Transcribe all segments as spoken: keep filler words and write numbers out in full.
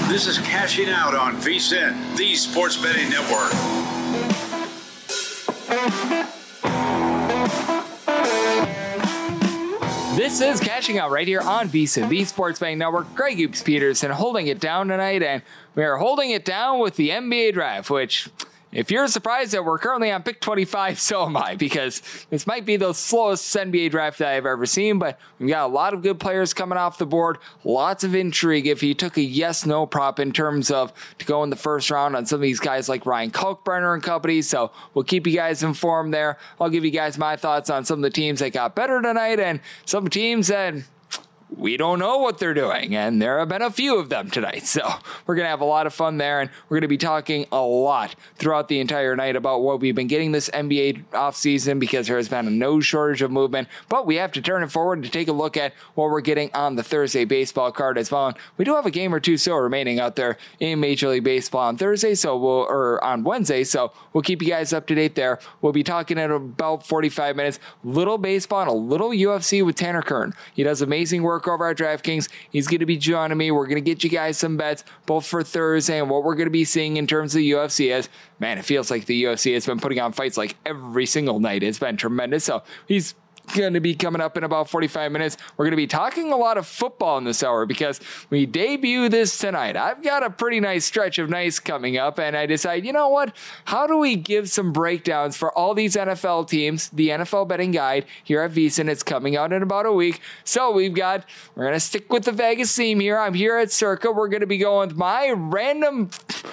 This is Cashing Out on V S I N, the Sports Betting Network. This is Cashing Out right here on V S I N, the Sports Betting Network. Greg Oops Peterson holding it down tonight, and we are holding it down with the N B A draft, which, if you're surprised that we're currently on pick twenty-five, so am I, because this might be the slowest N B A draft that I've ever seen, but we've got a lot of good players coming off the board, lots of intrigue if you took a yes-no prop in terms of to go in the first round on some of these guys like Ryan Kalkbrenner and company, so we'll keep you guys informed there. I'll give you guys my thoughts on some of the teams that got better tonight and some teams that we don't know what they're doing, and there have been a few of them tonight. So we're going to have a lot of fun there, and we're going to be talking a lot throughout the entire night about what we've been getting this N B A offseason, because there has been no shortage of movement, but we have to turn it forward to take a look at what we're getting on the Thursday baseball card as well. And we do have a game or two so remaining out there in Major League Baseball on Thursday, so we'll, or on Wednesday, so we'll keep you guys up to date there. We'll be talking in about forty-five minutes, little baseball and a little U F C with Tanner Kern. He does amazing work over at DraftKings. He's going to be joining me. We're going to get you guys some bets both for Thursday and what we're going to be seeing in terms of the U F C. As man, it feels like the U F C has been putting on fights like every single night. It's been tremendous. So he's going to be coming up in about forty-five minutes. We're going to be talking a lot of football in this hour because we debut this tonight. I've got a pretty nice stretch of nights coming up, and I decide, you know what? How do we give some breakdowns for all these N F L teams? The N F L betting guide here at V S I N. It's coming out in about a week. So we've got, we're going to stick with the Vegas theme here. I'm here at Circa. We're going to be going with my random,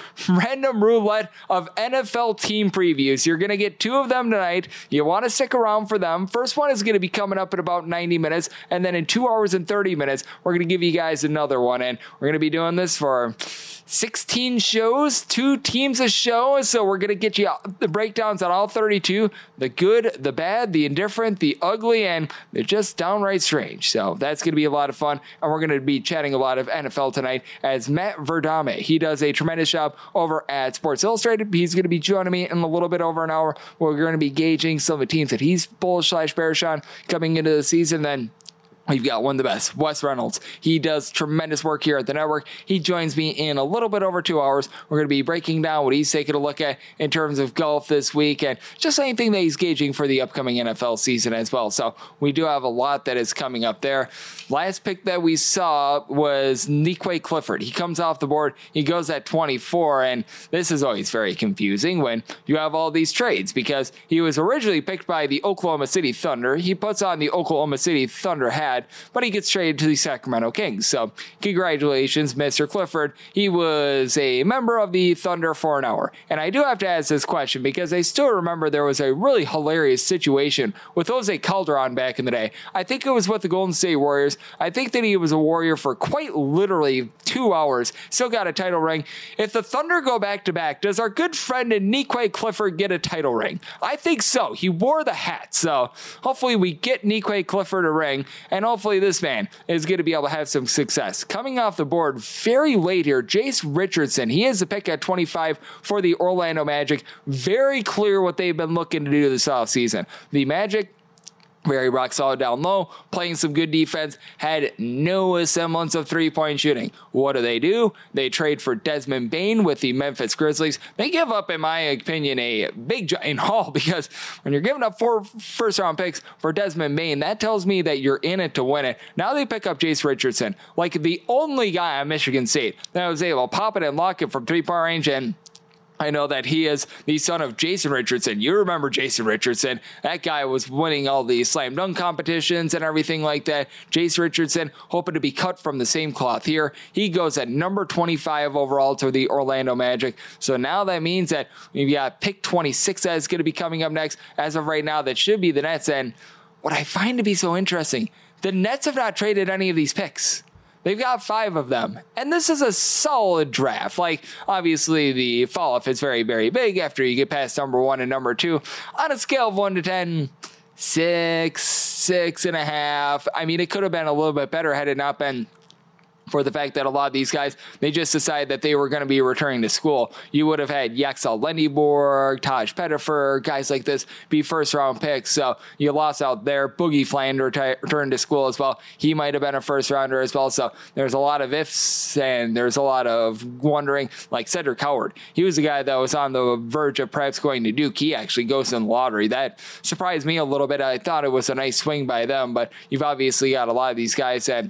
random roulette of N F L team previews. You're going to get two of them tonight. You want to stick around for them. First one is going to be coming up in about ninety minutes, and then in two hours and thirty minutes we're going to give you guys another one, and we're going to be doing this for sixteen shows, two teams a show, so we're going to get you the breakdowns on all thirty-two, the good, the bad, the indifferent, the ugly, and they're just downright strange. So that's going to be a lot of fun, and we're going to be chatting a lot of N F L tonight as Matt Verdame. He does a tremendous job over at Sports Illustrated. He's going to be joining me in a little bit over an hour. We're going to be gauging some of the teams that he's bullish slash bearish on coming into the season. Then we've got one of the best, Wes Reynolds. He does tremendous work here at the network. He joins me in a little bit over two hours. We're going to be breaking down what he's taking a look at in terms of golf this week and just anything that he's gauging for the upcoming N F L season as well. So we do have a lot that is coming up there. Last pick that we saw was Niquay Clifford. He comes off the board. He goes at twenty-four, and this is always very confusing when you have all these trades because he was originally picked by the Oklahoma City Thunder. He puts on the Oklahoma City Thunder hat, but he gets traded to the Sacramento Kings. So congratulations, Mister Clifford. He was a member of the Thunder for an hour. And I do have to ask this question because I still remember there was a really hilarious situation with Jose Calderon back in the day. I think it was with the Golden State Warriors. I think that he was a Warrior for quite literally two hours. Still got a title ring. If the Thunder go back to back, does our good friend Niquay Clifford get a title ring? I think so. He wore the hat. So hopefully we get Niquay Clifford a ring, and hopefully this man is going to be able to have some success. Coming off the board very late here, Jace Richardson. He is the pick at twenty-five for the Orlando Magic. Very clear what they've been looking to do this offseason. The Magic, very rock solid down low, playing some good defense, had no semblance of three-point shooting. What do they do? They trade for Desmond Bane with the Memphis Grizzlies. They give up, in my opinion, a big giant haul because when you're giving up four first-round picks for Desmond Bane, that tells me that you're in it to win it. Now they pick up Jace Richardson, like the only guy on Michigan State that was able to pop it and lock it from three-point range, and I know that he is the son of Jason Richardson. You remember Jason Richardson. That guy was winning all the slam dunk competitions and everything like that. Jason Richardson hoping to be cut from the same cloth here. He goes at number twenty-five overall to the Orlando Magic. So now that means that we've got pick twenty-six that is going to be coming up next. As of right now, that should be the Nets. And what I find to be so interesting, the Nets have not traded any of these picks. They've got five of them, and this is a solid draft. Like, obviously, the fall-off is very, very big after you get past number one and number two. On a scale of one to ten, six, six and a half. I mean, it could have been a little bit better had it not been for the fact that a lot of these guys, they just decided that they were going to be returning to school. You would have had Yaxel Lendeborg, Taj Pettifer, guys like this be first round picks. So you lost out there. Boogie Flander reti- returned to school as well. He might have been a first rounder as well. So there's a lot of ifs and there's a lot of wondering, like Cedric Howard. He was a guy that was on the verge of perhaps going to Duke. He actually goes in the lottery. That surprised me a little bit. I thought it was a nice swing by them, but you've obviously got a lot of these guys that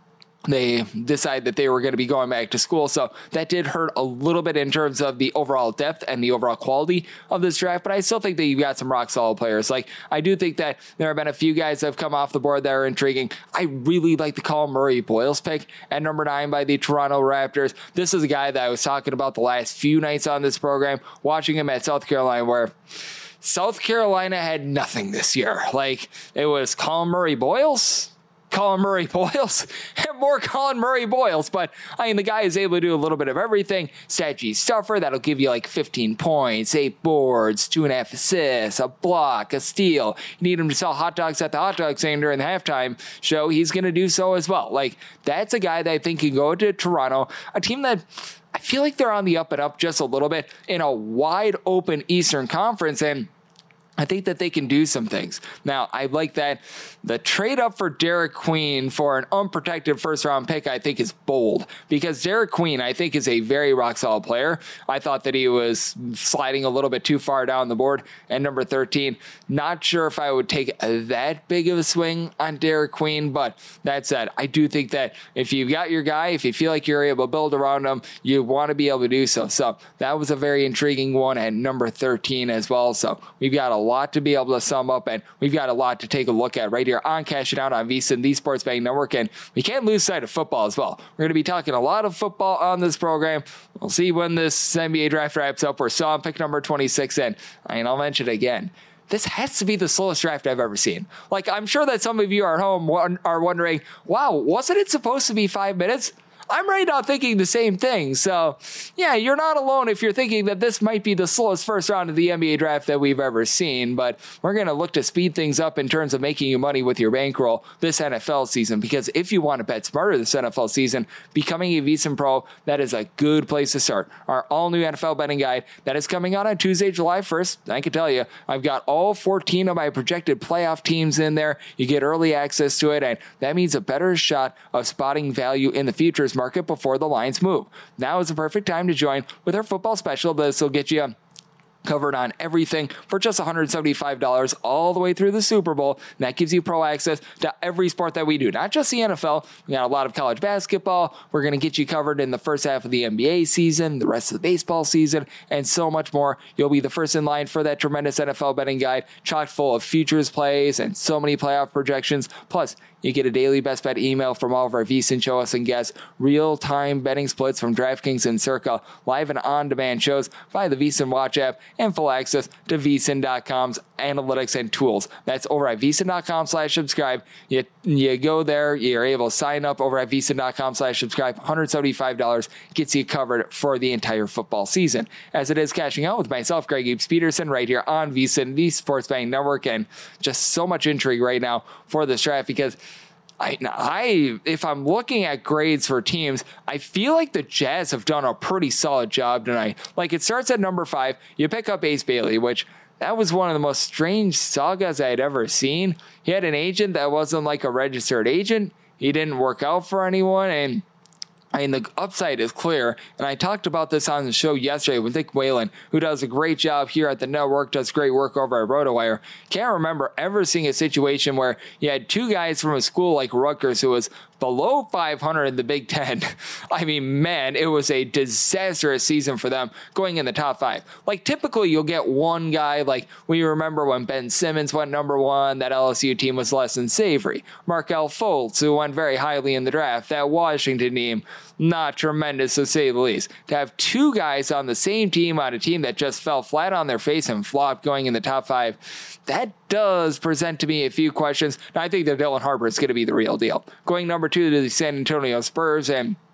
they decided that they were going to be going back to school. So that did hurt a little bit in terms of the overall depth and the overall quality of this draft. But I still think that you've got some rock solid players. Like, I do think that there have been a few guys that have come off the board that are intriguing. I really like the Colin Murray Boyles pick at number nine by the Toronto Raptors. This is a guy that I was talking about the last few nights on this program, watching him at South Carolina, where South Carolina had nothing this year. Like, it was Colin Murray Boyles, Colin Murray Boyles, and more Colin Murray Boyles. But I mean, the guy is able to do a little bit of everything. Statue stuffer, that'll give you like fifteen points, eight boards, two and a half assists, a block, a steal. You need him to sell hot dogs at the hot dog stand during the halftime show. He's going to do so as well. Like, that's a guy that I think can go to Toronto, a team that I feel like they're on the up and up just a little bit in a wide open Eastern Conference. And I think that they can do some things. Now, I like that the trade up for Derek Queen for an unprotected first round pick, I think is bold, because Derek Queen, I think, is a very rock solid player. I thought that he was sliding a little bit too far down the board at number thirteen. Not sure if I would take that big of a swing on Derek Queen, but that said, I do think that if you've got your guy, if you feel like you're able to build around him, you want to be able to do so. So that was a very intriguing one at number thirteen as well. So we've got a lot to be able to sum up, and we've got a lot to take a look at right here on Cash It Out on VSiN, the Sports Betting Network. And we can't lose sight of football as well. We're going to be talking a lot of football on this program. We'll see when this N B A draft wraps up. We're still on pick number twenty-six, and I mean, I'll mention it again. This has to be the slowest draft I've ever seen. Like, I'm sure that some of you are at home are wondering, wow, wasn't it supposed to be five minutes? I'm right now thinking the same thing. So, yeah, you're not alone if you're thinking that this might be the slowest first round of the N B A draft that we've ever seen. But we're going to look to speed things up in terms of making you money with your bankroll this N F L season. Because if you want to bet smarter this N F L season, becoming a VSiN Pro, that is a good place to start. Our all-new N F L betting guide that is coming out on Tuesday, July first. I can tell you, I've got all fourteen of my projected playoff teams in there. You get early access to it, and that means a better shot of spotting value in the futures market before the lines move. Now is the perfect time to join with our football special. This will get you covered on everything for just one hundred seventy-five dollars all the way through the Super Bowl. And that gives you pro access to every sport that we do, not just the N F L. We got a lot of college basketball. We're going to get you covered in the first half of the N B A season, the rest of the baseball season, and so much more. You'll be the first in line for that tremendous N F L betting guide, chock full of futures plays and so many playoff projections. Plus, you get a daily best bet email from all of our VSiN show us and guests, real-time betting splits from DraftKings and Circa, live and on-demand shows via the VSiN Watch app, and full access to V S I N dot com's analytics and tools. That's over at V S I N dot com slash subscribe. You, you go there, you're able to sign up over at V S I N dot com slash subscribe. one hundred seventy-five dollars gets you covered for the entire football season. As it is cashing out with myself, Greg Eaps Peterson, right here on VSiN, the Sports Betting Network, and just so much intrigue right now for this draft because I, I, if I'm looking at grades for teams, I feel like the Jazz have done a pretty solid job tonight. Like, it starts at number five. You pick up Ace Bailey, which that was one of the most strange sagas I had ever seen. He had an agent that wasn't like a registered agent. He didn't work out for anyone, and I mean, the upside is clear, and I talked about this on the show yesterday with Nick Whalen, who does a great job here at the network, does great work over at RotoWire. Can't remember ever seeing a situation where you had two guys from a school like Rutgers who was below five hundred in the Big Ten. I mean, man, it was a disastrous season for them going in the top five. Like, typically you'll get one guy, like we remember when Ben Simmons went number one, that L S U team was less than savory. Markelle Fultz, who went very highly in the draft, that Washington team, not tremendous to say the least. To have two guys on the same team on a team that just fell flat on their face and flopped going in the top five, that does present to me a few questions. Now, I think that Dylan Harper is going to be the real deal. Going number two to the San Antonio Spurs, and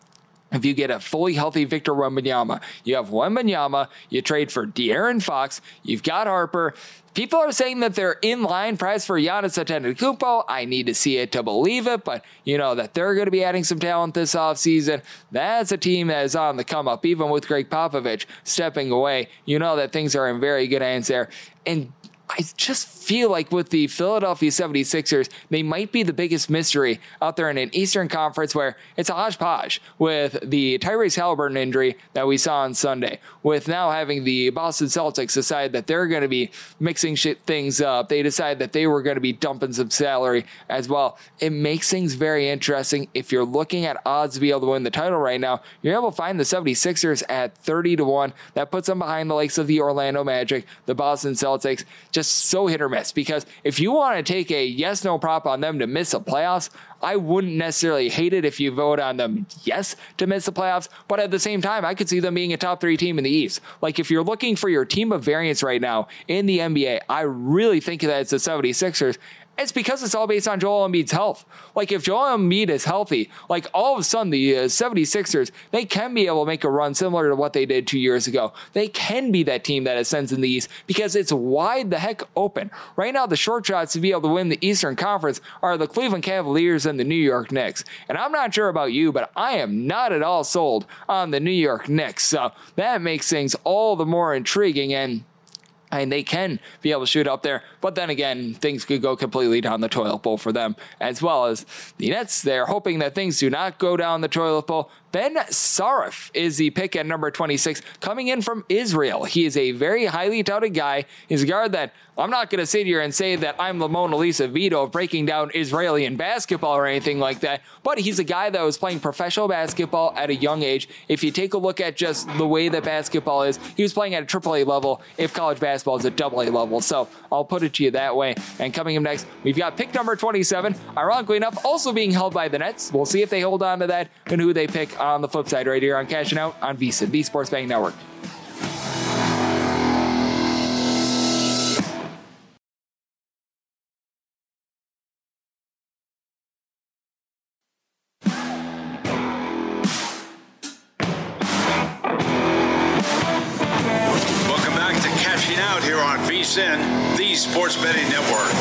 if you get a fully healthy Victor Wembanyama. You have Wembanyama, you trade for De'Aaron Fox, you've got Harper. People are saying that they're in line price for Giannis Antetokounmpo. I need to see it to believe it, but you know that they're going to be adding some talent this offseason. That's a team that is on the come up, even with Greg Popovich stepping away. You know that things are in very good hands there. And I just feel like with the Philadelphia seventy-sixers, they might be the biggest mystery out there in an Eastern Conference where it's a hodgepodge with the Tyrese Halliburton injury that we saw on Sunday, with now having the Boston Celtics decide that they're going to be mixing shit things up. They decide that they were going to be dumping some salary as well. It makes things very interesting. If you're looking at odds to be able to win the title right now, you're able to find the seventy-sixers at thirty to one. That puts them behind the likes of the Orlando Magic, the Boston Celtics. Just so hit or miss, because if you want to take a yes no prop on them to miss the playoffs, I wouldn't necessarily hate it if you vote on them yes to miss the playoffs, but at the same time, I could see them being a top three team in the East. Like, if you're looking for your team of variance right now in the N B A, I really think that it's the seventy-sixers. It's because it's all based on Joel Embiid's health. Like, if Joel Embiid is healthy, like, all of a sudden the uh, seventy-sixers, they can be able to make a run similar to what they did two years ago. They can be that team that ascends in the East because it's wide the heck open. Right now, the short shots to be able to win the Eastern Conference are the Cleveland Cavaliers and the New York Knicks. And I'm not sure about you, but I am not at all sold on the New York Knicks. So that makes things all the more intriguing, and And they can be able to shoot up there. But then again, things could go completely down the toilet bowl for them, as well as the Nets. They're hoping that things do not go down the toilet bowl. Ben Saraf is the pick at number twenty-six, coming in from Israel. He is a very highly touted guy. He's a guard that I'm not going to sit here and say that I'm the Mona Lisa Vito of breaking down Israeli basketball or anything like that, but he's a guy that was playing professional basketball at a young age. If you take a look at just the way that basketball is, he was playing at a triple A level if college basketball is a double A level. So I'll put it to you that way. And coming up next, we've got pick number twenty-seven, ironically enough, also being held by the Nets. We'll see if they hold on to that and who they pick on the flip side right here on Cashing Out on VSiN, the Sports Betting Network. Welcome back to Cashing Out here on VSiN, the Sports Betting Network.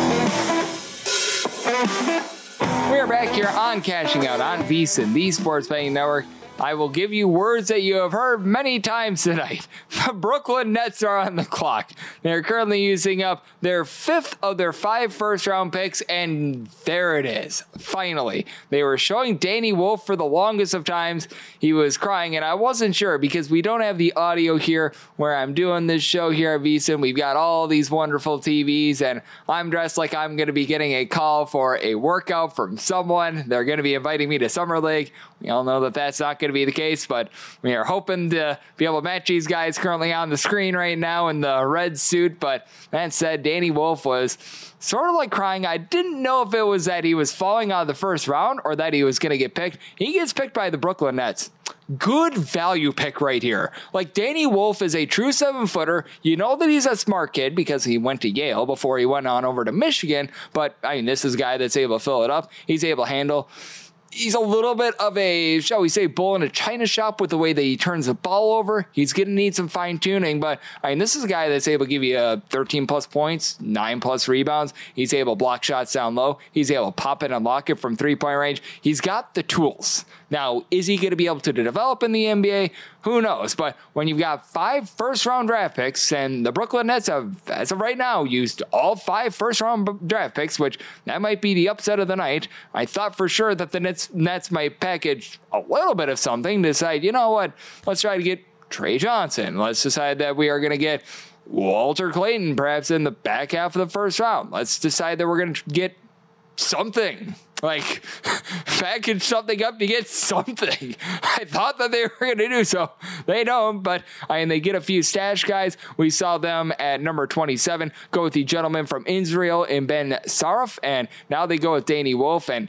We are back here on Cashing Out on VSiN, the Sports Betting Network. I will give you words that you have heard many times tonight. The Brooklyn Nets are on the clock. They're currently using up their fifth of their five first-round picks, and there it is. Finally, they were showing Danny Wolf for the longest of times. He was crying, and I wasn't sure because we don't have the audio here where I'm doing this show here at VSiN. We've got all these wonderful T Vs, and I'm dressed like I'm going to be getting a call for a workout from someone. They're going to be inviting me to Summer League. We all know that that's not going to be the case, but we are hoping to be able to match these guys currently on the screen right now in the red suit. But that said, Danny Wolf was sort of like crying. I didn't know if it was that he was falling out of the first round or that he was going to get picked. He gets picked by the Brooklyn Nets. Good value pick right here. Like, Danny Wolf is a true seven footer. You know that he's a smart kid because he went to Yale before he went on over to Michigan. But I mean, this is a guy that's able to fill it up. He's able to handle. He's a little bit of a, shall we say, bull in a china shop with the way that he turns the ball over. He's going to need some fine tuning, but I mean, this is a guy that's able to give you a thirteen plus points, nine plus rebounds. He's able to block shots down low. He's able to pop it and lock it from three point range. He's got the tools. Now, is he going to be able to develop in the N B A? Who knows? But when you've got five first-round draft picks, and the Brooklyn Nets have, as of right now, used all five first-round draft picks, which that might be the upset of the night. I thought for sure that the Nets, Nets might package a little bit of something to decide, you know what, let's try to get Trey Johnson. Let's decide that we are going to get Walter Clayton perhaps in the back half of the first round. Let's decide that we're going to get something. Like, package something up to get something. I thought that they were going to do so. They don't, but I mean, they get a few stash guys. We saw them at number twenty-seven go with the gentleman from Israel in Ben Saraf, and now they go with Danny Wolf. And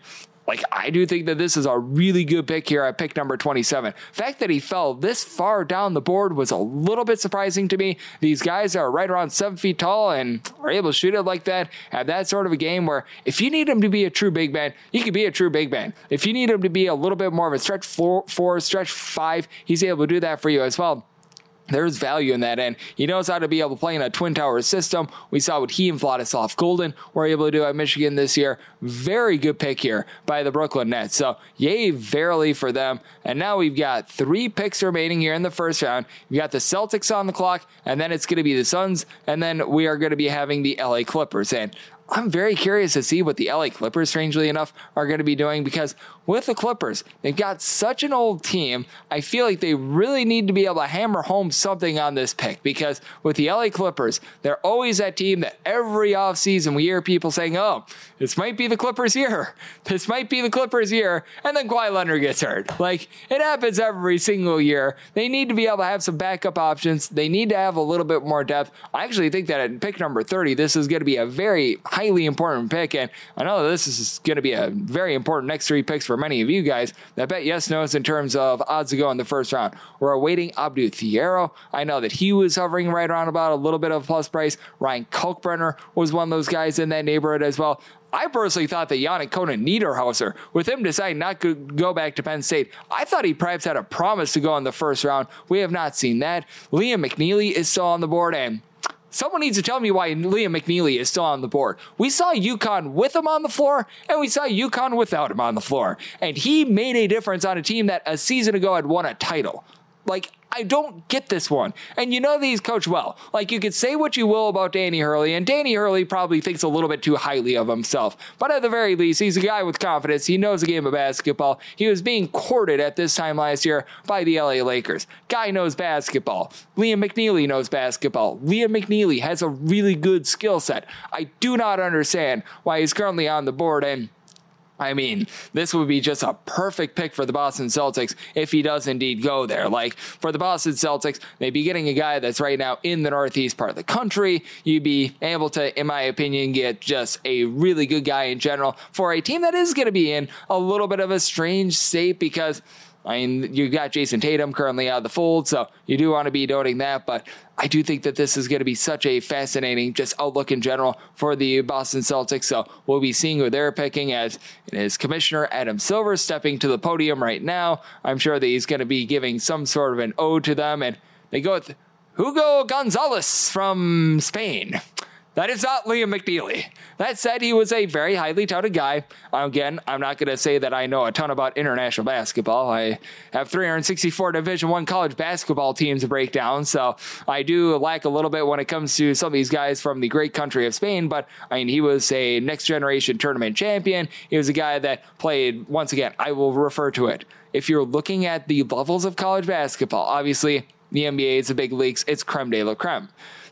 like, I do think that this is a really good pick here at pick number twenty-seven. The fact that he fell this far down the board was a little bit surprising to me. These guys are right around seven feet tall and are able to shoot it like that, have that sort of a game where if you need him to be a true big man, he could be a true big man. If you need him to be a little bit more of a stretch four, four stretch five, he's able to do that for you as well. There's value in that, and he knows how to be able to play in a Twin Towers system. We saw what he and Vladislav Golden were able to do at Michigan this year. Very good pick here by the Brooklyn Nets. So, yay, verily for them. And now we've got three picks remaining here in the first round. We've got the Celtics on the clock, and then it's going to be the Suns, and then we are going to be having the L A Clippers. And I'm very curious to see what the L A Clippers, strangely enough, are going to be doing, because with the Clippers, they've got such an old team. I feel like they really need to be able to hammer home something on this pick, because with the L A Clippers, they're always that team that every offseason we hear people saying, oh, this might be the Clippers' year. This might be the Clippers' year. And then Kawhi Leonard gets hurt. Like, it happens every single year. They need to be able to have some backup options. They need to have a little bit more depth. I actually think that at pick number thirty, this is going to be a very highly important pick, and I know this is going to be a very important next three picks for many of you guys that bet yes knows in terms of odds to go in the first round. We're awaiting Abdou Thiero. I know that he was hovering right around about a little bit of a plus price. Ryan Kalkbrenner was one of those guys in that neighborhood as well. I personally thought that Yannick Conan Niederhauser, with him deciding not to go back to Penn State, I thought he perhaps had a promise to go in the first round. We have not seen that. Liam McNeely is still on the board, and someone needs to tell me why Liam McNeely is still on the board. We saw UConn with him on the floor, and we saw UConn without him on the floor. And he made a difference on a team that a season ago had won a title. Like, I don't get this one. And you know that he's coached well. Like, you could say what you will about Danny Hurley, and Danny Hurley probably thinks a little bit too highly of himself. But at the very least, he's a guy with confidence. He knows the game of basketball. He was being courted at this time last year by the L A Lakers. Guy knows basketball. Liam McNeely knows basketball. Liam McNeely has a really good skill set. I do not understand why he's currently on the board, and I mean, this would be just a perfect pick for the Boston Celtics if he does indeed go there. Like, for the Boston Celtics, they'd be getting a guy that's right now in the northeast part of the country. You'd be able to, in my opinion, get just a really good guy in general for a team that is going to be in a little bit of a strange state, because I mean, you got Jason Tatum currently out of the fold, so you do want to be noting that, but I do think that this is going to be such a fascinating just outlook in general for the Boston Celtics, so we'll be seeing who they're picking, as it is Commissioner Adam Silver stepping to the podium right now. I'm sure that he's going to be giving some sort of an ode to them, and they go with Hugo Gonzalez from Spain. That is not Liam McNeely. That said, he was a very highly touted guy. Again, I'm not going to say that I know a ton about international basketball. I have three hundred sixty-four Division I college basketball teams to break down, so I do lack a little bit when it comes to some of these guys from the great country of Spain, but I mean, he was a next generation tournament champion. He was a guy that played, once again, I will refer to it. If you're looking at the levels of college basketball, obviously the N B A is the big leagues, it's creme de la creme.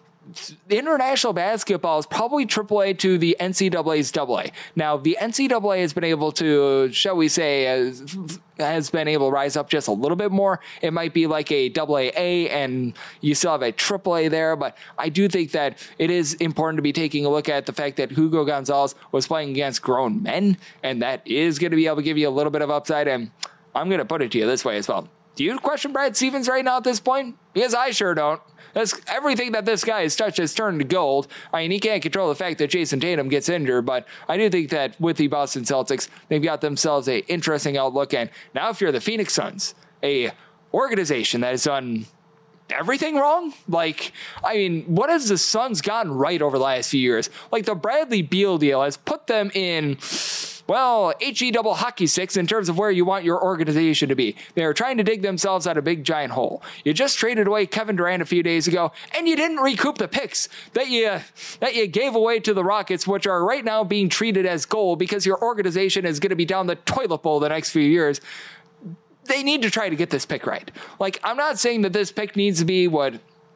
The international basketball is probably triple A to the N C double A's double A. Now, the N C double A has been able to, shall we say, has, has been able to rise up just a little bit more. It might be like a double A A, and you still have a triple A there, but I do think that it is important to be taking a look at the fact that Hugo Gonzalez was playing against grown men, and that is going to be able to give you a little bit of upside, and I'm going to put it to you this way as well. Do you question Brad Stevens right now at this point? Because I sure don't. That's, everything that this guy has touched has turned to gold. I mean, he can't control the fact that Jason Tatum gets injured, but I do think that with the Boston Celtics, they've got themselves a interesting outlook. And now if you're the Phoenix Suns, a organization that has done everything wrong, like, I mean, what has the Suns gotten right over the last few years? Like, the Bradley Beal deal has put them in, well, H E double hockey sticks in terms of where you want your organization to be. They are trying to dig themselves out a big giant hole. You just traded away Kevin Durant a few days ago, and you didn't recoup the picks that you that you gave away to the Rockets, which are right now being treated as gold because your organization is going to be down the toilet bowl the next few years. They need to try to get this pick right. Like, I'm not saying that this pick needs to be what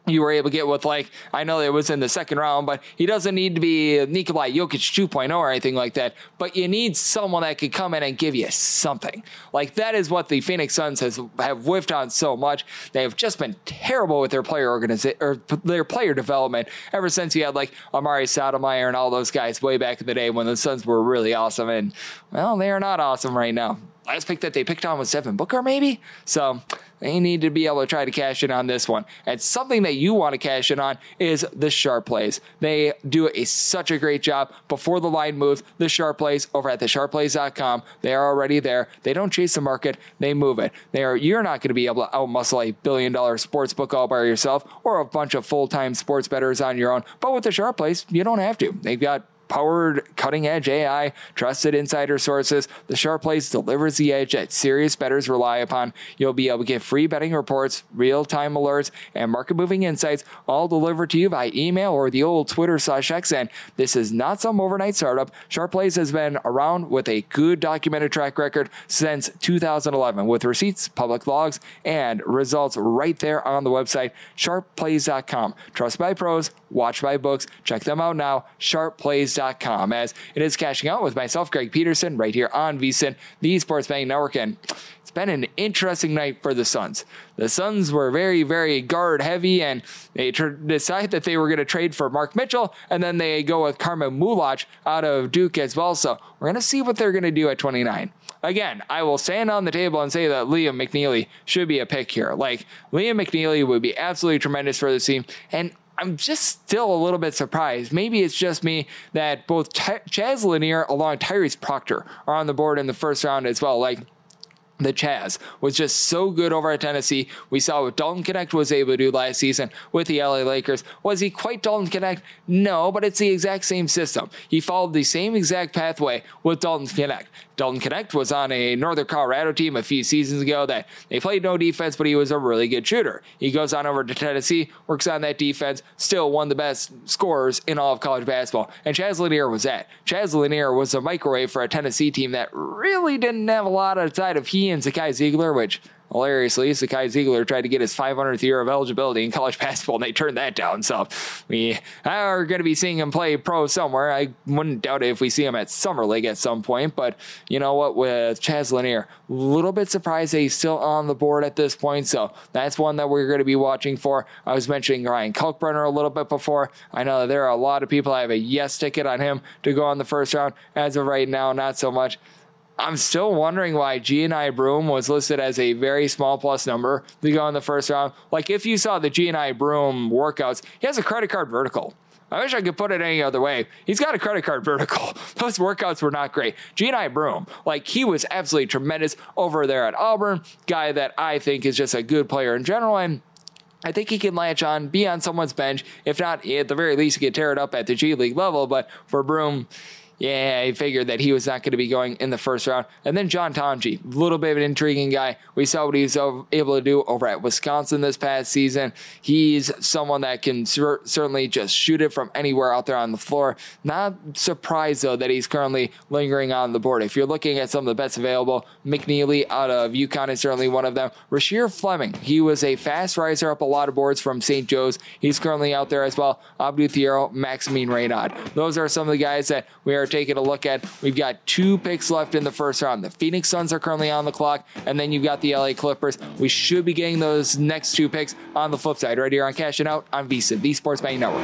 you were able to get with, like, I know it was in the second round, but he doesn't need to be Nikola Jokic two point oh or anything like that, but you need someone that could come in and give you something. Like, that is what the Phoenix Suns has have whiffed on so much. They have just been terrible with their player organization or their player development ever since you had, like, Amari Stoudemire and all those guys way back in the day when the Suns were really awesome, and, well, they are not awesome right now. Last pick that they picked on was Devin Booker, maybe? So they need to be able to try to cash in on this one. And something that you want to cash in on is the sharp plays. They do a, such a great job before the line moves. The sharp plays over at the sharp plays dot com. They are already there. They don't chase the market. They move it. They are, you're not going to be able to outmuscle a billion dollar sports book all by yourself or a bunch of full-time sports bettors on your own. But with the sharp plays, you don't have to. They've got powered cutting-edge A I, trusted insider sources. The Sharp Plays delivers the edge that serious bettors rely upon. You'll be able to get free betting reports, real-time alerts, and market-moving insights all delivered to you by email or the old Twitter slash X N. This is not some overnight startup. Sharp Plays has been around with a good documented track record since two thousand eleven with receipts, public logs, and results right there on the website, sharp plays dot com. Trust by pros, watch by books. Check them out now, sharp plays dot com, as it is cashing out with myself, Greg Peterson, right here on VSiN, the Sports Betting Network. And it's been an interesting night for the Suns. The Suns were very, very guard heavy, and they tr- decide that they were going to trade for Mark Mitchell, and then they go with Carmen Mulach out of Duke as well. So we're going to see what they're going to do at twenty-nine. Again, I will stand on the table and say that Liam McNeely should be a pick here. Like, Liam McNeely would be absolutely tremendous for the team, and I'm just still a little bit surprised. Maybe it's just me that both Ch- Chaz Lanier along Tyrese Proctor are on the board in the first round as well. Like, the Chaz was just so good over at Tennessee. We saw what Dalton Knecht was able to do last season with the L A Lakers. Was he quite Dalton Knecht? No, but it's the exact same system. He followed the same exact pathway with Dalton Knecht. Dalton Knecht was on a Northern Colorado team a few seasons ago that they played no defense, but he was a really good shooter. He goes on over to Tennessee, works on that defense, still one of the best scorers in all of college basketball. And Chaz Lanier was that. Chaz Lanier was a microwave for a Tennessee team that really didn't have a lot outside of he and Zakai Ziegler, which hilariously, Zakai Ziegler tried to get his five hundredth year of eligibility in college basketball, and they turned that down. So we are going to be seeing him play pro somewhere. I wouldn't doubt it if we see him at Summer League at some point. But you know what? With Chaz Lanier, a little bit surprised that he's still on the board at this point. So that's one that we're going to be watching for. I was mentioning Ryan Kalkbrenner a little bit before. I know that there are a lot of people that have a yes ticket on him to go in the first round. As of right now, not so much. I'm still wondering why Gianni Broome was listed as a very small plus number to go in the first round. Like, if you saw the Gianni Broome workouts, he has a credit card vertical. I wish I could put it any other way. He's got a credit card vertical. Those workouts were not great. Gianni Broome, like, he was absolutely tremendous over there at Auburn. Guy that I think is just a good player in general, and I think he can latch on, be on someone's bench. If not, at the very least, he could tear it up at the G League level. But for Broome, yeah, I figured that he was not going to be going in the first round. And then John Tonji, a little bit of an intriguing guy. We saw what he was able to do over at Wisconsin this past season. He's someone that can cer- certainly just shoot it from anywhere out there on the floor. Not surprised, though, that he's currently lingering on the board. If you're looking at some of the bets available, McNeely out of UConn is certainly one of them. Rasheer Fleming, he was a fast riser up a lot of boards from Saint Joe's. He's currently out there as well. Abdou Thiero, Maximine Reynaud. Those are some of the guys that we are taking a look at. We've got two picks left in the first round. The Phoenix Suns are currently on the clock, and then you've got the L A Clippers. We should be getting those next two picks on the flip side right here on Cashing Out on VSiN, the Sports Betting Network.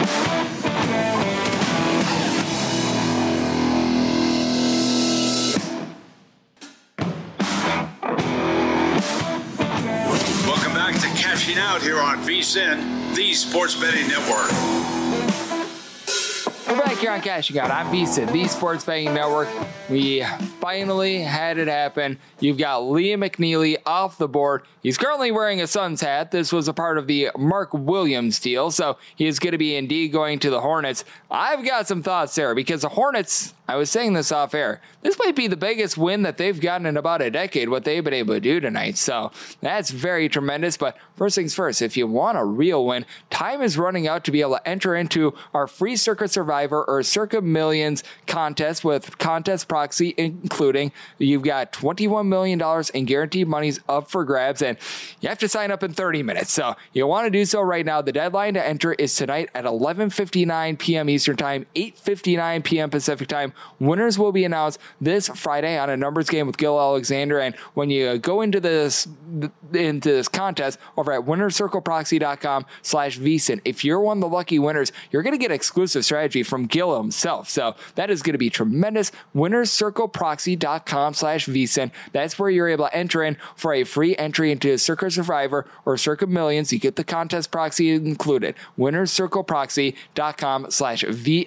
Welcome back to Cashing Out here on VSiN, the Sports Betting Network. We're back here on Cashing Out on VSiN, the Sports Betting Network. We finally had it happen. You've got Liam McNeely off the board. He's currently wearing a Suns hat. This was a part of the Mark Williams deal, so he is going to be indeed going to the Hornets. I've got some thoughts there because the Hornets, I was saying this off air, this might be the biggest win that they've gotten in about a decade, what they've been able to do tonight. So that's very tremendous. But first things first, if you want a real win, time is running out to be able to enter into our free Circuit Survivor or Circa Millions contest with Contest Proxy, including you've got twenty-one million dollars in guaranteed monies up for grabs, and you have to sign up in thirty minutes. So you want to do so right now. The deadline to enter is tonight at eleven fifty-nine p.m. Eastern Time, eight fifty-nine p.m. Pacific Time. Winners will be announced this Friday on a numbers game with Gil Alexander. And when you go into this into this contest over at winnercircleproxy.com slash vsin, if you're one of the lucky winners, you're going to get exclusive strategy from Gil himself. So that is going to be tremendous. winnercircleproxy.com slash vsin. That's where you're able to enter in for a free entry into Circa Survivor or Circa Millions. You get the contest proxy included. winnercircleproxy.com slash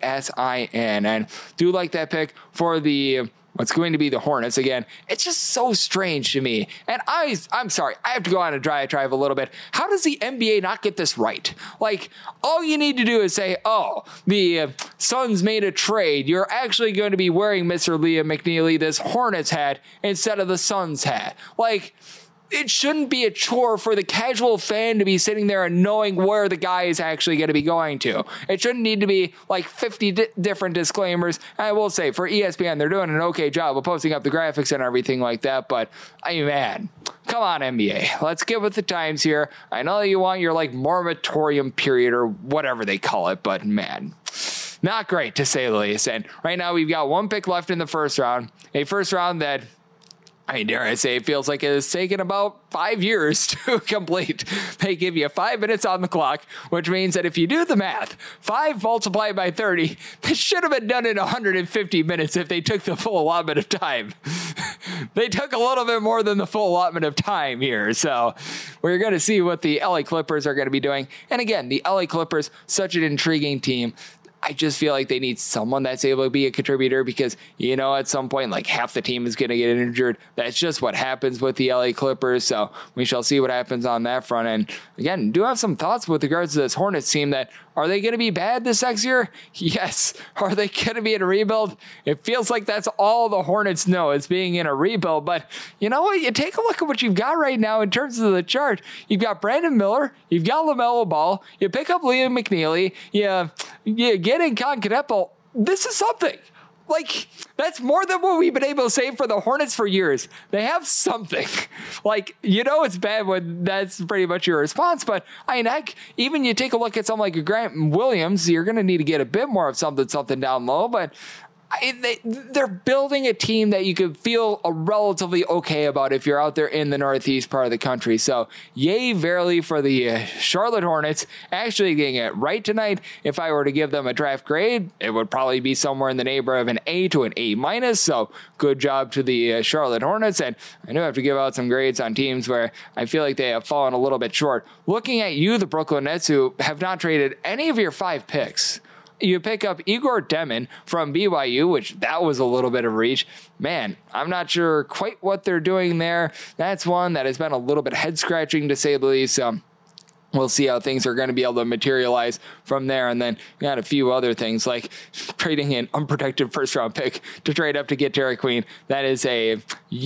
vsin. And do like that pick for the what's going to be the Hornets. Again, it's just so strange to me. And I, I'm sorry, I have to go on a diatribe a little bit. How does the N B A not get this right? Like, all you need to do is say, oh, the uh, Suns made a trade. You're actually going to be wearing, Mister Liam McNeely, this Hornets hat instead of the Suns hat. Like, it shouldn't be a chore for the casual fan to be sitting there and knowing where the guy is actually going to be going to. It shouldn't need to be like fifty di- different disclaimers. I will say, for E S P N, they're doing an okay job of posting up the graphics and everything like that, but, I mean, man, come on, N B A. Let's get with the times here. I know you want your, like, moratorium period or whatever they call it, but, man, not great, to say the least. And right now, we've got one pick left in the first round, a first round that, I mean, dare I say, it feels like it has taken about five years to complete. They give you five minutes on the clock, which means that if you do the math, five multiplied by thirty, this should have been done in one hundred fifty minutes if they took the full allotment of time. They took a little bit more than the full allotment of time here. So we're going to see what the L A Clippers are going to be doing. And again, the L A Clippers, such an intriguing team. I just feel like they need someone that's able to be a contributor because, you know, at some point, like half the team is going to get injured. That's just what happens with the L A Clippers. So we shall see what happens on that front. And again, do have some thoughts with regards to this Hornets team that are they going to be bad this next year? Yes. Are they going to be in a rebuild? It feels like that's all the Hornets know is being in a rebuild. But you know what? You take a look at what you've got right now in terms of the chart. You've got Brandon Miller. You've got LaMelo Ball. You pick up Liam McNeely. You, you get in Concacaf. This is something. Like, that's more than what we've been able to say for the Hornets for years. They have something. Like, you know it's bad when that's pretty much your response, but I mean, heck, even you take a look at something like a Grant Williams, you're going to need to get a bit more of something, something down low, but I, they, they're building a team that you could feel a relatively okay about if you're out there in the northeast part of the country. So yay verily for the uh, Charlotte Hornets actually getting it right tonight. If I were to give them a draft grade, it would probably be somewhere in the neighborhood of an A to an A minus. So good job to the uh, Charlotte Hornets. And I do have to give out some grades on teams where I feel like they have fallen a little bit short. Looking at you, the Brooklyn Nets, who have not traded any of your five picks. You pick up Igor Demin from B Y U, which that was a little bit of reach. Man, I'm not sure quite what they're doing there. That's one that has been a little bit head scratching to say the least. Um, We'll see how things are going to be able to materialize from there. And then you got a few other things like trading an unprotected first round pick to trade up to get Derek Queen. That is a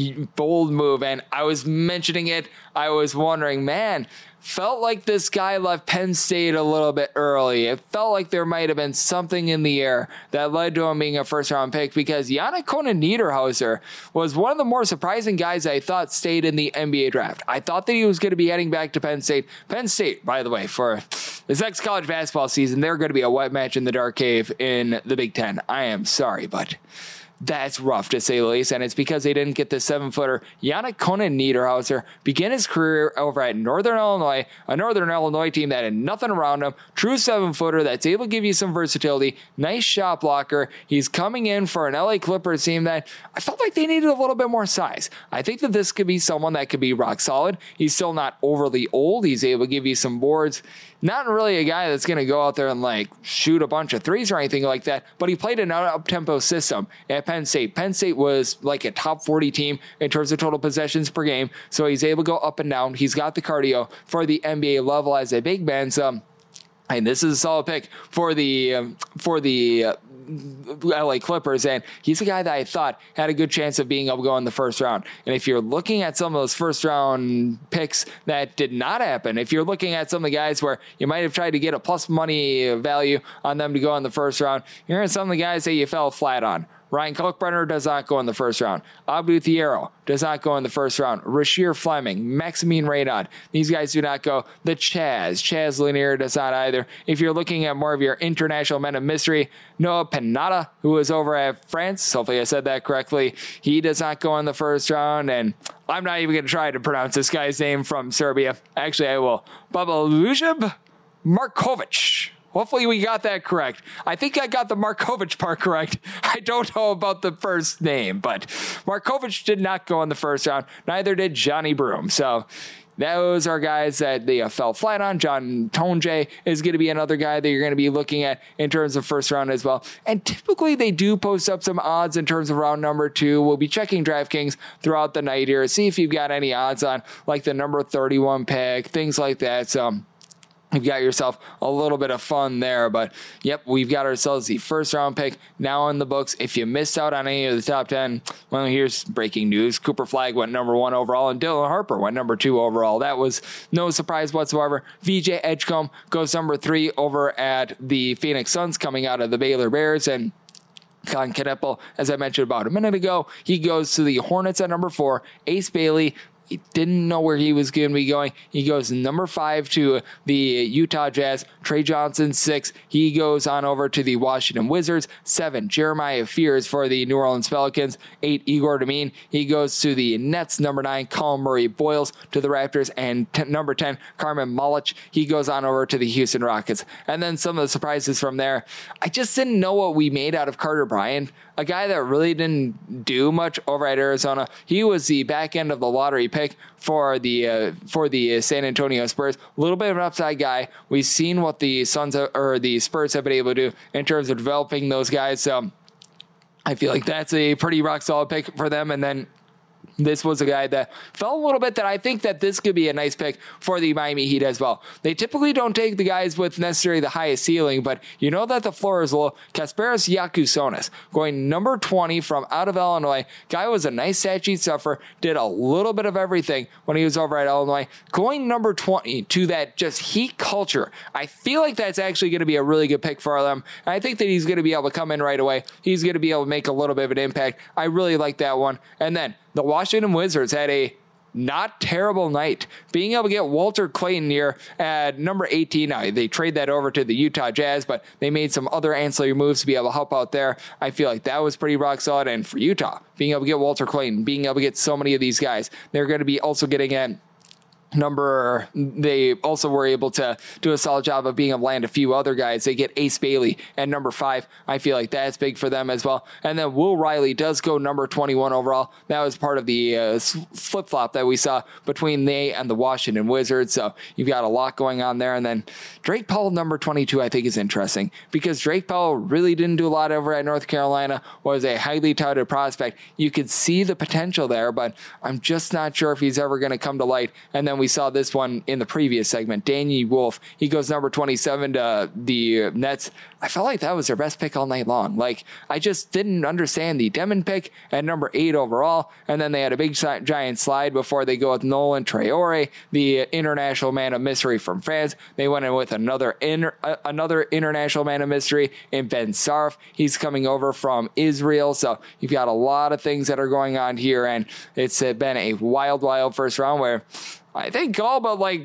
bold move. And I was mentioning it. I was wondering, man, felt like this guy left Penn State a little bit early. It felt like there might have been something in the air that led to him being a first round pick because Yannick Conan Niederhauser was one of the more surprising guys I thought stayed in the N B A draft. I thought that he was going to be heading back to Penn State. Penn State, by the way, for this next college basketball season, they're going to be a wet match in the dark cave in the Big Ten. I am sorry, but that's rough to say the least, and it's because they didn't get the seven-footer. Yannick Conan Niederhauser began his career over at Northern Illinois, a Northern Illinois team that had nothing around him. True seven-footer that's able to give you some versatility. Nice shot blocker. He's coming in for an L A Clippers team that I felt like they needed a little bit more size. I think that this could be someone that could be rock solid. He's still not overly old. He's able to give you some boards. Not really a guy that's going to go out there and like shoot a bunch of threes or anything like that, but he played an up-tempo system at Penn State. Penn State was like a top forty team in terms of total possessions per game, so he's able to go up and down. He's got the cardio for the N B A level as a big man. So, and this is a solid pick for the um, for the uh, L A Clippers, and he's a guy that I thought had a good chance of being able to go in the first round. And if you're looking at some of those first round picks that did not happen, if you're looking at some of the guys where you might have tried to get a plus money value on them to go in the first round, you're in some of the guys that you fell flat on. Ryan Kalkbrenner does not go in the first round. Abdou Thiero does not go in the first round. Rasheer Fleming, Maximine Reynaud, these guys do not go. The Chaz, Chaz Lanier does not either. If you're looking at more of your international men of mystery, Noah Penata, who is over at France, hopefully I said that correctly, he does not go in the first round, and I'm not even going to try to pronounce this guy's name from Serbia. Actually, I will. Babaluzhib Markovic. Hopefully we got that correct. I think I got the Markovic part correct. I don't know about the first name, but Markovic did not go in the first round. Neither did Johnny Broom. So those are guys that they fell flat on. John Tonje is going to be another guy that you're going to be looking at in terms of first round as well. And typically they do post up some odds in terms of round number two. We'll be checking DraftKings throughout the night here. See if you've got any odds on like the number thirty-one pick, things like that. So you've got yourself a little bit of fun there, but yep, we've got ourselves the first round pick now in the books. If you missed out on any of the top ten, well, here's breaking news. Cooper Flagg went number one overall, and Dylan Harper went number two overall. That was no surprise whatsoever. V J Edgecombe goes number three over at the Phoenix Suns, coming out of the Baylor Bears, and Colin Kneppel, as I mentioned about a minute ago, he goes to the Hornets at number four. Ace Bailey, he didn't know where he was going to be going. He goes number five to the Utah Jazz. Trey Johnson, six. He goes on over to the Washington Wizards. Seven, Jeremiah Fears for the New Orleans Pelicans. Eight, Igor Demine. He goes to the Nets. Number nine, Colin Murray Boyles to the Raptors. And t- number ten, Carmen Malich. He goes on over to the Houston Rockets. And then some of the surprises from there. I just didn't know what we made out of Carter Bryant, a guy that really didn't do much over at Arizona. He was the back end of the lottery pick for the uh, for the San Antonio Spurs. A little bit of an upside guy. We've seen what the Suns have, or the Spurs have been able to do in terms of developing those guys. So I feel like that's a pretty rock solid pick for them. And then this was a guy that fell a little bit that I think that this could be a nice pick for the Miami Heat as well. They typically don't take the guys with necessarily the highest ceiling, but you know that the floor is low. Kasparas Yakusonis going number twenty from out of Illinois. Guy was a nice stat sheet stuffer, did a little bit of everything when he was over at Illinois. Going number twenty to that just Heat culture. I feel like that's actually going to be a really good pick for them. And I think that he's going to be able to come in right away. He's going to be able to make a little bit of an impact. I really like that one. And then the Washington Wizards had a not terrible night, being able to get Walter Clayton here at number eighteen. Now, they trade that over to the Utah Jazz, but they made some other ancillary moves to be able to help out there. I feel like that was pretty rock solid. And for Utah, being able to get Walter Clayton, being able to get so many of these guys, they're going to be also getting at number, they also were able to do a solid job of being able to land a few other guys. They get Ace Bailey at number five. I feel like that's big for them as well. And then Will Riley does go number twenty-one overall. That was part of the uh, flip-flop that we saw between they and the Washington Wizards. So you've got a lot going on there. And then Drake Powell, number twenty-two, I think is interesting because Drake Powell really didn't do a lot over at North Carolina, was a highly touted prospect. You could see the potential there, but I'm just not sure if he's ever going to come to light. And then we saw this one in the previous segment. Danny Wolf, he goes number twenty-seven to the Nets. I felt like that was their best pick all night long. Like, I just didn't understand the Demon pick at number eight overall. And then they had a big giant slide before they go with Nolan Traore, the international man of mystery from France. They went in with another inter, uh, another international man of mystery in Ben Sarf. He's coming over from Israel. So you've got a lot of things that are going on here. And it's been a wild, wild first round where I think all but like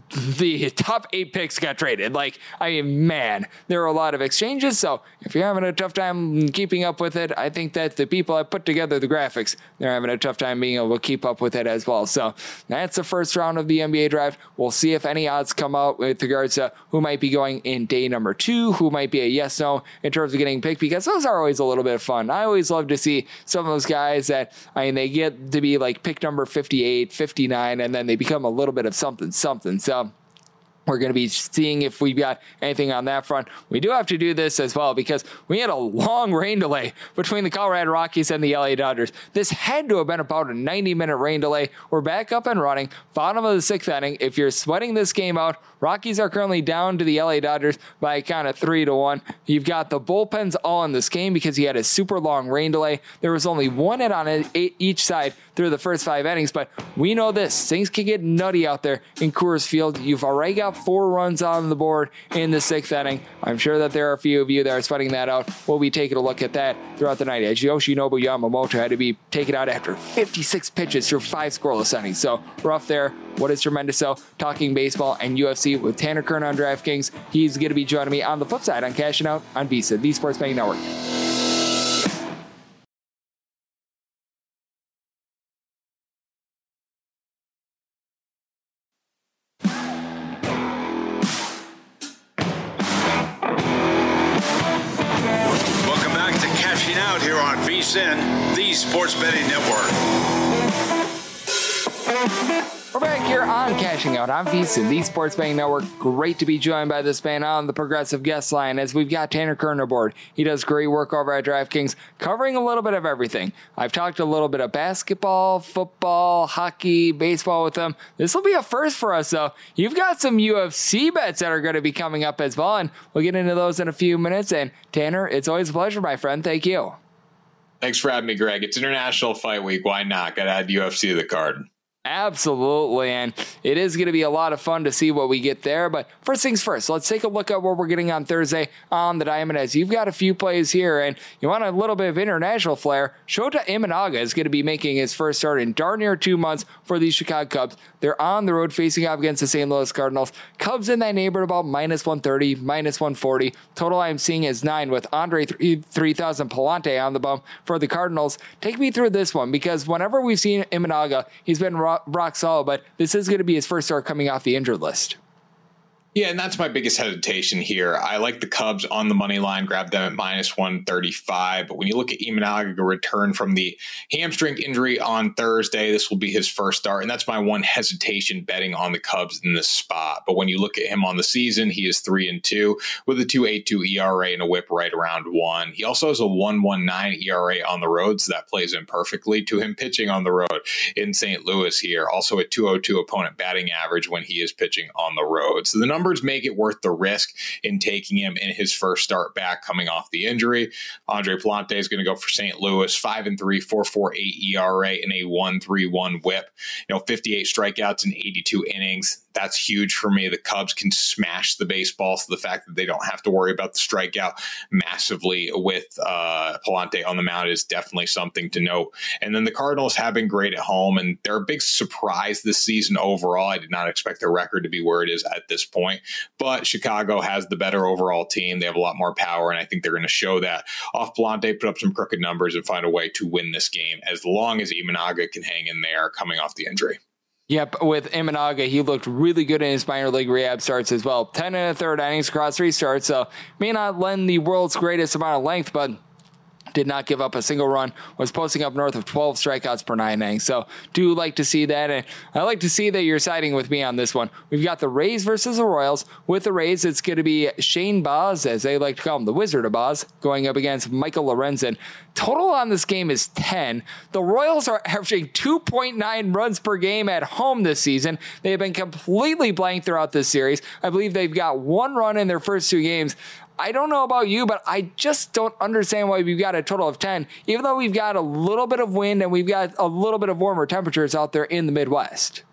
the top eight picks got traded. Like, I mean, man, there were a lot of exchanges. So if you're having a tough time keeping up with it, I think that the people that put together the graphics, they're having a tough time being able to keep up with it as well. So that's the first round of the N B A draft. We'll see if any odds come out with regards to who might be going in day number two, who might be a yes, no in terms of getting picked, because those are always a little bit of fun. I always love to see some of those guys that, I mean, they get to be like pick number fifty-eight, fifty-nine, and then they become a little bit of something, something. So We're going to be seeing if we've got anything on that front. We do have to do this as well because we had a long rain delay between the Colorado Rockies and the L A Dodgers. This had to have been about a ninety-minute rain delay. We're back up and running. Bottom of the sixth inning. If you're sweating this game out, Rockies are currently down to the L A Dodgers by a count of three to one. You've got the bullpens all in this game because you had a super long rain delay. There was only one hit on each side through the first five innings, but we know this. Things can get nutty out there in Coors Field. You've already got four runs on the board in the sixth inning. I'm sure that there are a few of you that are sweating that out. We'll be taking a look at that throughout the night, as Yoshinobu Yamamoto had to be taken out after fifty-six pitches through five scoreless innings. So rough there. What is tremendous? So talking baseball and U F C with Tanner Kern on DraftKings. He's going to be joining me on the flip side on Cashing Out on VSiN, the Sports Betting Network. Out here on VSiN, the Sports Betting Network. We're back here on Cashing Out on VSiN, the Sports Betting Network. Great to be joined by this man on the Progressive Guest Line as we've got Tanner Kern aboard. He does great work over at DraftKings, covering a little bit of everything. I've talked a little bit of basketball, football, hockey, baseball with him. This will be a first for us, though. You've got some U F C bets that are going to be coming up as well, and we'll get into those in a few minutes. And Tanner, it's always a pleasure, my friend. Thank you. Thanks for having me, Greg. It's International Fight Week. Why not? Got to add U F C to the card. Absolutely, and it is going to be a lot of fun to see what we get there. But first things first, let's take a look at what we're getting on Thursday on the Diamond. As you've got a few plays here, and you want a little bit of international flair. Shota Imanaga is going to be making his first start in darn near two months for the Chicago Cubs. They're on the road facing off against the Saint Louis Cardinals. Cubs in that neighborhood about minus one thirty, minus one forty. Total I'm seeing is nine with Andre three thousand Palante on the bump for the Cardinals. Take me through this one because whenever we've seen Imanaga, he's been rock, rock solid, but this is going to be his first start coming off the injured list. Yeah, and that's my biggest hesitation here. I like the Cubs on the money line, grab them at minus one thirty-five. But when you look at Imanaga return from the hamstring injury on Thursday, this will be his first start. And that's my one hesitation betting on the Cubs in this spot. But when you look at him on the season, he is three and two with a two point eight two E R A and a whip right around one. He also has a one point one nine E R A on the road, so that plays in perfectly to him pitching on the road in Saint Louis here. Also a two oh two opponent batting average when he is pitching on the road. So the number Numbers make it worth the risk in taking him in his first start back coming off the injury. Andre Palante is going to go for Saint Louis, five and three, four point four eight E R A and a one point three one whip. You know, fifty-eight strikeouts in eighty-two innings. That's huge for me. The Cubs can smash the baseball, so the fact that they don't have to worry about the strikeout massively with uh, Palante on the mound is definitely something to note. And then the Cardinals have been great at home, and they're a big surprise this season overall. I did not expect their record to be where it is at this point, but Chicago has the better overall team. They have a lot more power, and I think they're going to show that. Off Palante, put up some crooked numbers and find a way to win this game as long as Imanaga can hang in there coming off the injury. Yep, with Imanaga, he looked really good in his minor league rehab starts as well. ten and a third innings across three starts, so may not lend the world's greatest amount of length, but did not give up a single run, was posting up north of twelve strikeouts per nine innings. So do like to see that. And I like to see that you're siding with me on this one. We've got the Rays versus the Royals. With the Rays, it's going to be Shane Baz, as they like to call him, the Wizard of Baz, going up against Michael Lorenzen. Total on this game is ten. The Royals are averaging two point nine runs per game at home this season. They have been completely blank throughout this series. I believe they've got one run in their first two games. I don't know about you, but I just don't understand why we've got a total of ten, even though we've got a little bit of wind and we've got a little bit of warmer temperatures out there in the Midwest.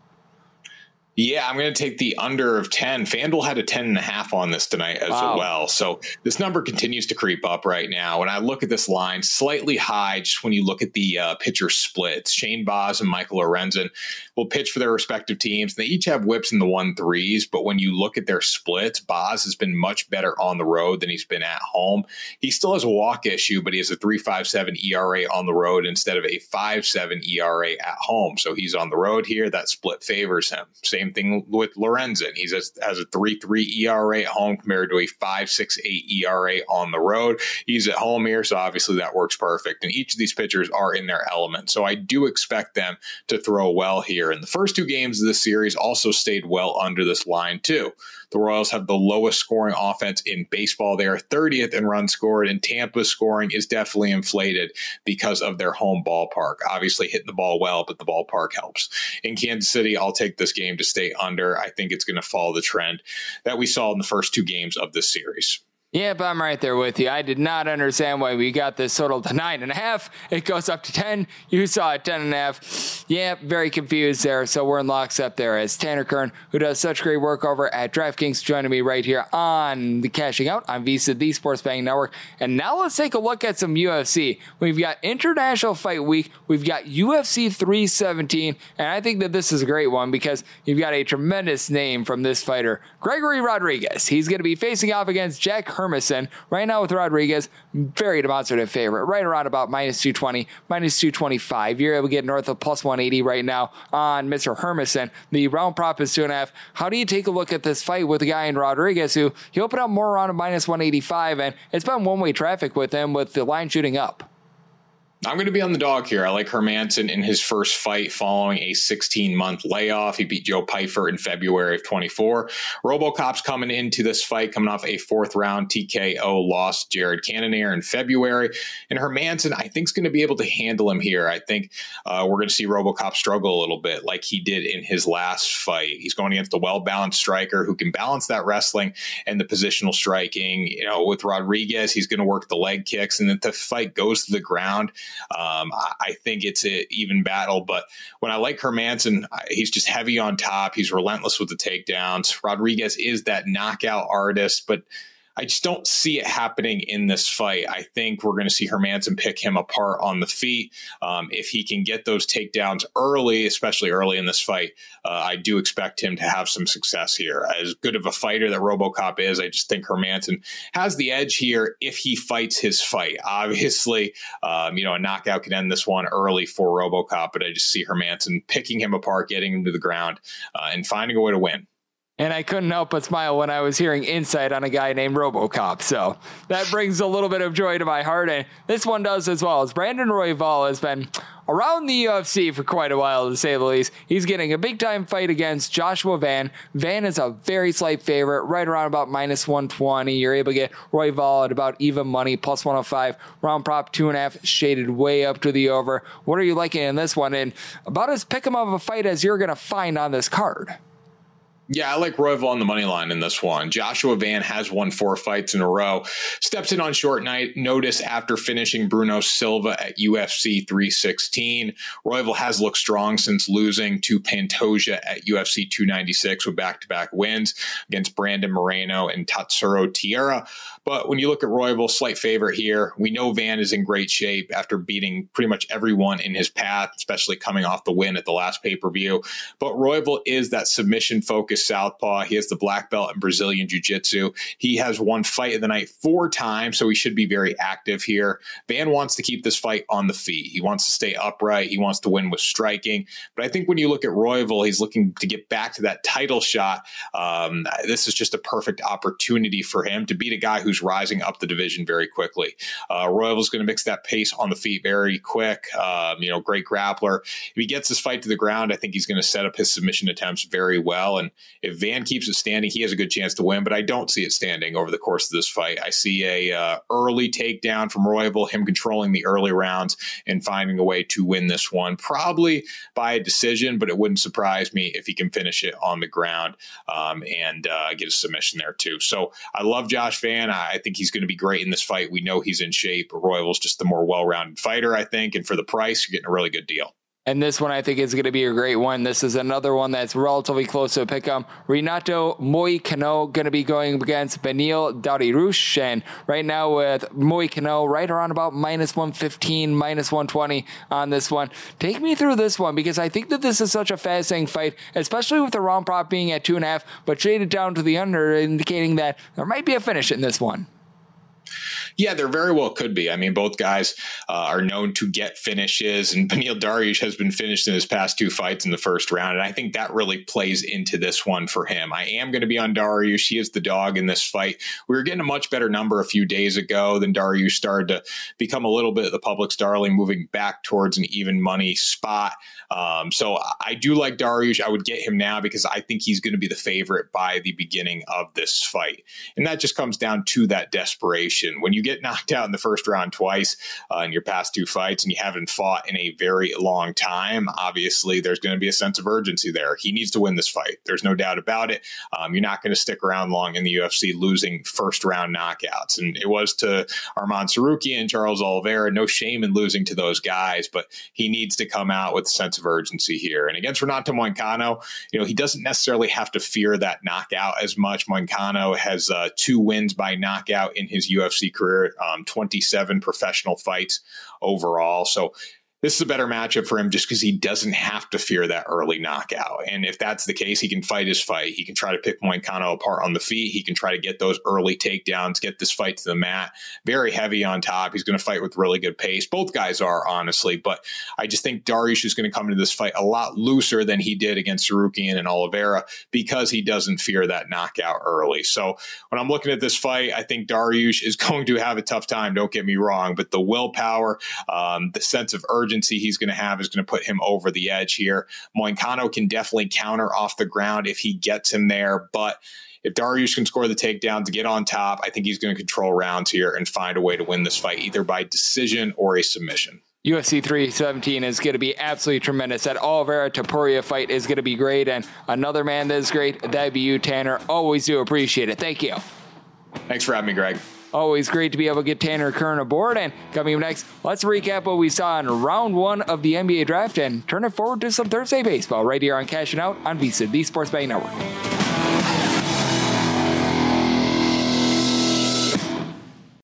Yeah, I'm going to take the under of ten. FanDuel had a ten and a half on this tonight as wow. well. So this number continues to creep up right now. When I look at this line, slightly high just when you look at the uh, pitcher splits. Shane Baz and Michael Lorenzen will pitch for their respective teams. They each have whips in the one threes, but when you look at their splits, Baz has been much better on the road than he's been at home. He still has a walk issue, but he has a three point five seven E R A on the road instead of a five point seven E R A at home. So he's on the road here. That split favors him. Same thing with Lorenzen. He has a three point three E R A at home compared to a five point six eight E R A on the road. He's at home here, so obviously that works perfect. And each of these pitchers are in their element. So I do expect them to throw well here. And the first two games of this series also stayed well under this line too. The Royals have the lowest scoring offense in baseball. They are thirtieth in runs scored, and Tampa's scoring is definitely inflated because of their home ballpark. Obviously hitting the ball well, but the ballpark helps. In Kansas City, I'll take this game to stay under. I think it's going to follow the trend that we saw in the first two games of this series. Yep, I'm right there with you. I did not understand why we got this total to nine and a half. It goes up to ten. You saw it ten and a half. Yeah, very confused there. So we're in lockstep there as Tanner Kern, who does such great work over at DraftKings, joining me right here on the Cashing Out on VSiN, the Sports Betting Network. And now let's take a look at some U F C. We've got International Fight Week. We've got U F C three seventeen. And I think that this is a great one because you've got a tremendous name from this fighter, Gregory Rodriguez. He's going to be facing off against Jack Hermansson. Right now with Rodriguez, very demonstrative favorite, right around about minus two twenty, minus two twenty-five. You're able to get north of plus one eighty right now on Mister Hermansson. The round prop is two and a half. How do you take a look at this fight with a guy in Rodriguez who he opened up more around a minus one eighty-five, and it's been one-way traffic with him with the line shooting up? I'm going to be on the dog here. I like Hermansson in his first fight following a sixteen-month layoff. He beat Joe Pyfer in February of twenty-four. RoboCop's coming into this fight, coming off a fourth-round T K O loss to Jared Cannonier in February. And Hermansson, I think, is going to be able to handle him here. I think uh, we're going to see RoboCop struggle a little bit like he did in his last fight. He's going against a well-balanced striker who can balance that wrestling and the positional striking. You know, with Rodriguez, he's going to work the leg kicks, and if the fight goes to the ground, Um, I think it's an even battle, but when I like Hermansson, he's just heavy on top. He's relentless with the takedowns. Rodriguez is that knockout artist, but I just don't see it happening in this fight. I think we're going to see Hermansson pick him apart on the feet. Um, if he can get those takedowns early, especially early in this fight, uh, I do expect him to have some success here. As good of a fighter that RoboCop is, I just think Hermansson has the edge here if he fights his fight. Obviously, um, you know, a knockout could end this one early for RoboCop, but I just see Hermansson picking him apart, getting him to the ground, uh, and finding a way to win. And I couldn't help but smile when I was hearing insight on a guy named RoboCop. So that brings a little bit of joy to my heart. And this one does as well. As Brandon Royval has been around the U F C for quite a while, to say the least. He's getting a big-time fight against Joshua Van. Van is a very slight favorite, right around about minus one twenty. You're able to get Royval at about even money, plus one oh five. Round prop, two and a half, shaded way up to the over. What are you liking in this one? And about as pick 'em of a fight as you're going to find on this card. Yeah, I like Royval on the money line in this one. Joshua Van has won four fights in a row. Steps in on short night notice after finishing Bruno Silva at U F C three sixteen. Royval has looked strong since losing to Pantoja at U F C two ninety-six with back-to-back wins against Brandon Moreno and Tatsuro Tierra. But when you look at Royval, slight favorite here. We know Van is in great shape after beating pretty much everyone in his path, especially coming off the win at the last pay-per-view. But Royval is that submission-focused southpaw. He has the black belt in Brazilian Jiu-Jitsu. He has won fight of the night four times, so he should be very active here. Van wants to keep this fight on the feet. He wants to stay upright. He wants to win with striking. But I think when you look at Royval, he's looking to get back to that title shot. Um, this is just a perfect opportunity for him to beat a guy who's rising up the division very quickly. Uh, Royval's going to mix that pace on the feet very quick. Um, you know, great grappler. If he gets this fight to the ground, I think he's going to set up his submission attempts very well. And if Van keeps it standing, he has a good chance to win, but I don't see it standing over the course of this fight. I see a uh, early takedown from Royval, him controlling the early rounds and finding a way to win this one, probably by a decision, but it wouldn't surprise me if he can finish it on the ground um, and uh, get a submission there too. So I love Josh Van. I think he's going to be great in this fight. We know he's in shape. Royval's just the more well-rounded fighter, I think, and for the price, you're getting a really good deal. And this one I think is going to be a great one. This is another one that's relatively close to a pick-em. Renato Moicano going to be going against Beneil Dariush. And right now with Moicano right around about minus one fifteen, minus one twenty on this one. Take me through this one because I think that this is such a fascinating fight, especially with the round prop being at two and a half, but shaded down to the under, indicating that there might be a finish in this one. Yeah, there very well could be. I mean, both guys uh, are known to get finishes, and Beneil Dariush has been finished in his past two fights in the first round, and I think that really plays into this one for him. I am going to be on Dariush. He is the dog in this fight. We were getting a much better number a few days ago. Then Dariush started to become a little bit of the public's darling, moving back towards an even money spot. Um, so I do like Dariush. I would get him now because I think he's going to be the favorite by the beginning of this fight. And that just comes down to that desperation. When you get knocked out in the first round twice uh, in your past two fights and you haven't fought in a very long time, obviously there's going to be a sense of urgency there. He needs to win this fight. There's no doubt about it. Um, you're not going to stick around long in the U F C losing first round knockouts. And it was to Arman Tsarukyan and Charles Oliveira. No shame in losing to those guys, but he needs to come out with a sense of urgency here. And against Renato Moicano, you know, he doesn't necessarily have to fear that knockout as much. Moicano has uh, two wins by knockout in his U F C career, um, twenty-seven professional fights overall. So this is a better matchup for him just because he doesn't have to fear that early knockout. And if that's the case, he can fight his fight. He can try to pick Moicano apart on the feet. He can try to get those early takedowns, get this fight to the mat. Very heavy on top. He's going to fight with really good pace. Both guys are, honestly. But I just think Dariush is going to come into this fight a lot looser than he did against Tsarukyan and Oliveira because he doesn't fear that knockout early. So when I'm looking at this fight, I think Dariush is going to have a tough time. Don't get me wrong. But the willpower, um, the sense of urgency, he's going to have is going to put him over the edge here. Moicano can definitely counter off the ground if he gets him there, but if Dariush can score the takedown to get on top, I think he's going to control rounds here and find a way to win this fight, either by decision or a submission. U F C three seventeen is going to be absolutely tremendous. That Oliveira Topuria fight is going to be great, and another man that is great, that'd be you, Tanner. Always do appreciate it. Thank you. Thanks for having me, Greg. Always great to be able to get Tanner Kern aboard. And coming up next, let's recap what we saw in round one of the N B A draft and turn it forward to some Thursday baseball right here on Cashing Out on VSiN, the Sports Betting Network.